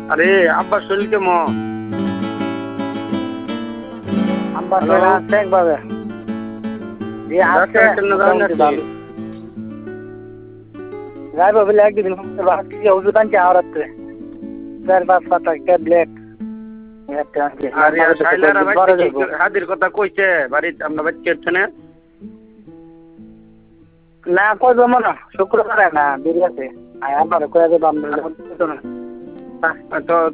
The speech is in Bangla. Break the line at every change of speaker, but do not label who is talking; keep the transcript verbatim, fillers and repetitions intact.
আরে আব্বার শরীর কেমন?
আব্বার শরীর আছে একভাবে। জি আছে মোটামুটি ভালো। যাইবো বলে একদিন ভাবছি ওষুধ আনছি আওরাতে চার পাঁচ পাতা ট্যাবলেট
আরে শাইলারা বাড়িতে হাজির কথা কইছে বাড়িতে আমরা বাড়িতে হচ্ছে না
না কই জমা না শুক্রবারে না বেরিয়েছে আর আমার কয়ে দেবো আমরা
তো